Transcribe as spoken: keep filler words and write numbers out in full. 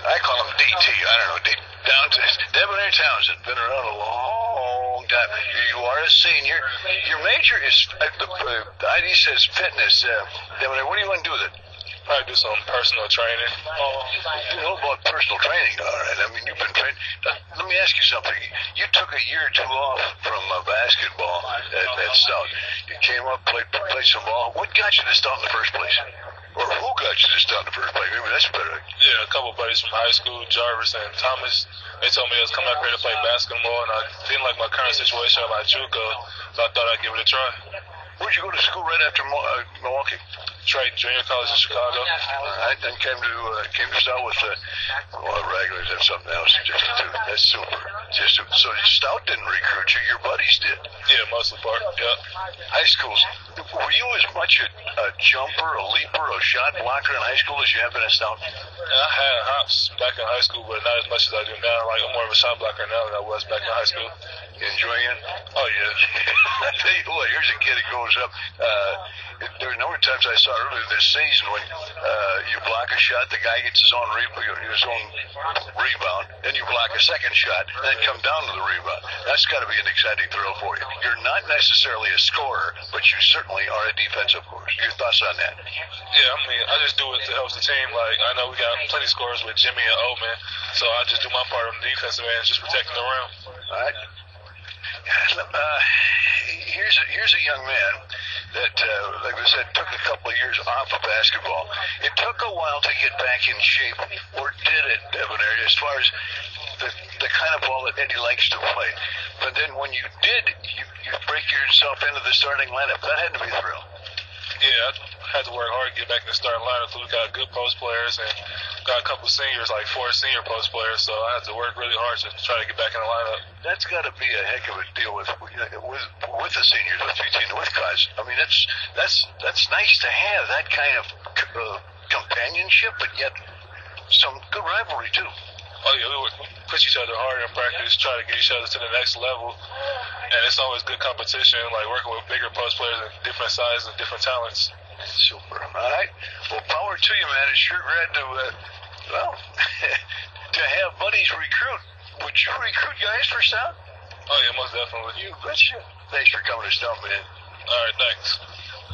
I call him D T. I don't know. D, down to Debonair Townsend. Been around a long time. You are a senior. Your major is, uh, the, uh, the I D says fitness. Uh, Debonair, what do you want to do with it? Probably do some personal training. Oh, you know about personal training, all right. I mean, you've been trained. Let me ask you something. You took a year or two off from uh, basketball at, at Stout. You came up, played, played some ball. What got you to Stout in the first place? Or who got you to Stout in the first place? Maybe that's better. Yeah, a couple buddies from high school, Jarvis and Thomas. They told me I was coming up here to play basketball, and I didn't like my current situation at my JUCO, so I thought I'd give it a try. Where'd you go to school right after uh, Milwaukee? Triton Junior College in Chicago. All right, then came to uh, came to Stout with uh, well, regulars and something else. Just two. That's super. Just super. So Stout didn't recruit you; your buddies did. Yeah, mostly part. Yeah. High schools. Were you as much a, a jumper, a leaper, a shot blocker in high school as you have been at Stout? Yeah, I had hops back in high school, but not as much as I do now. Like I'm more of a shot blocker now than I was back in high school. You enjoying it? Oh yeah. I tell you what, here's a kid that goes up. Uh, there were a number of times I saw earlier this season when uh, you block a shot, the guy gets his own re- his own rebound, then you block a second shot, and then come down to the rebound. That's got to be an exciting thrill for you. You're not necessarily a scorer, but you certainly are a defensive force. Your thoughts on that? Yeah, I mean, I just do it to help the team. Like, I know we got plenty of scorers with Jimmy and Oman, so I just do my part on the defensive end, just protecting the rim. All right. Uh, here's a, here's a young man that, uh, like I said, took a couple of years off of basketball. It took a while to get back in shape, or did it, Debonair, as far as the, the kind of ball that Eddie likes to play. But then when you did, you, you break yourself into the starting lineup. That had to be a thrill. Yeah, I had to work hard to get back in the starting lineup. We got good post players and got a couple seniors, like four senior post players. So I had to work really hard to try to get back in the lineup. That's got to be a heck of a deal with with with the seniors, with fifteen, with guys. I mean, that's that's that's nice to have that kind of uh, companionship, but yet some good rivalry too. Oh yeah, we would push each other harder in practice, try to get each other to the next level, and it's always good competition, like working with bigger post players and different sizes and different talents. Super. All right. Well, power to you, man. It's sure glad to, uh, well, to have buddies recruit. Would you recruit guys for Stout? Oh yeah, most definitely. You betcha. Thanks for coming to Stout, man. All right, thanks.